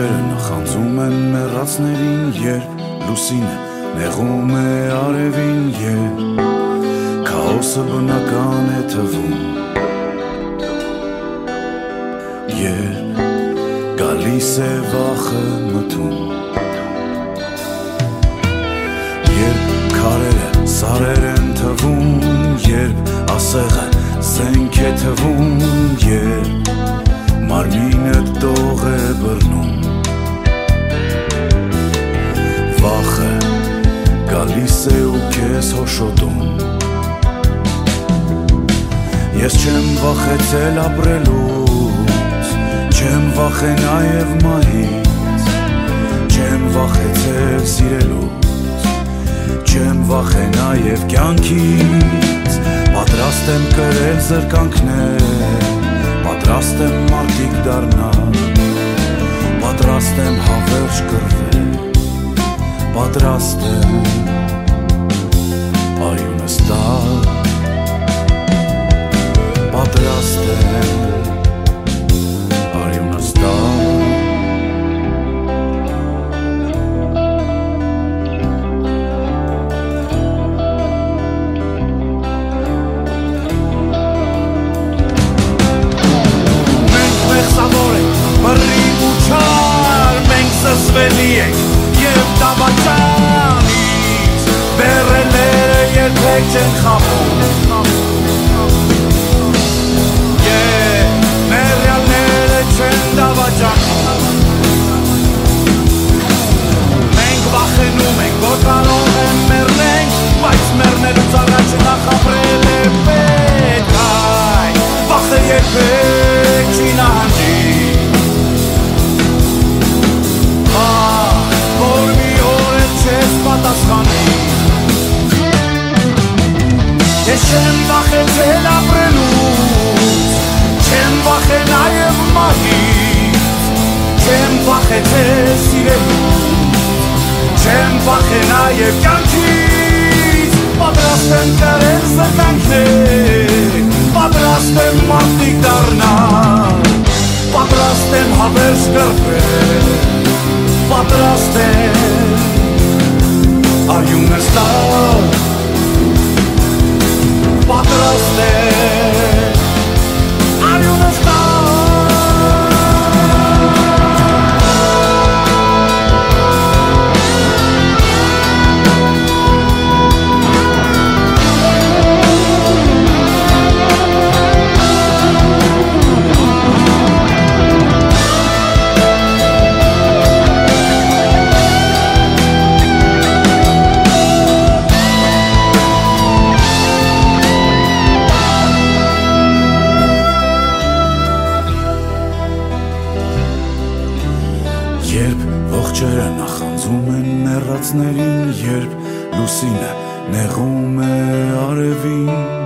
ողջերը նախանձում են մեռածներին, երբ լուսինը նեղում է արևին, երբ քաոսը բնական է թվում, երբ գալիս է վախը մթում, երբ քարերը սարեր են թվում, երբ ասեղը զենք է թվում, երբ մարմինը տող է բռնում, վախը գալիս է ու քեզ հոշոտում, ես չեմ վախեցել ապրելուց, չեմ վախե նաև մահից, չեմ վախեցել սիրելուց, չեմ վախե նաև կյանքից, պատրաստ եմ կրել զրկանքներ, պատրաստ եմ մարդիկ դառնալ, պատրաստ եմ հավերժ կռվել, պատրաստ եմ արյունս տալ, պատրաստ եմ արյունս տալ, մռիվ ու չար, մենք զզվելի ենք և դավաճանից, բեռելերը երբեք չեն խաբում, մեռյալները չեն դավաճանում, մենք վախենում ենք, որ կարող են մեռնենք, բայց մեռնելուց առաջ նախ ապրել է պետք, վախը երբեք չի նահանջի, ես չեմ վախեցել ապրելուց, չեմ վախե նաև մահից, չեմ վախեցել սիրելուց, չեմ վախե նաև կյանքից, պատրաստ եմ կրել զրկանքներ, պատրաստ եմ մարդիկ դառնալ, պատրաստ եմ հավերժ կռվել, պատրաստ եմ արյունս տալ, պատրաստ եմ արյունս տալ, ողջերը նախանձում են մեռածներին, երբ լուսինը նեղում է արևին,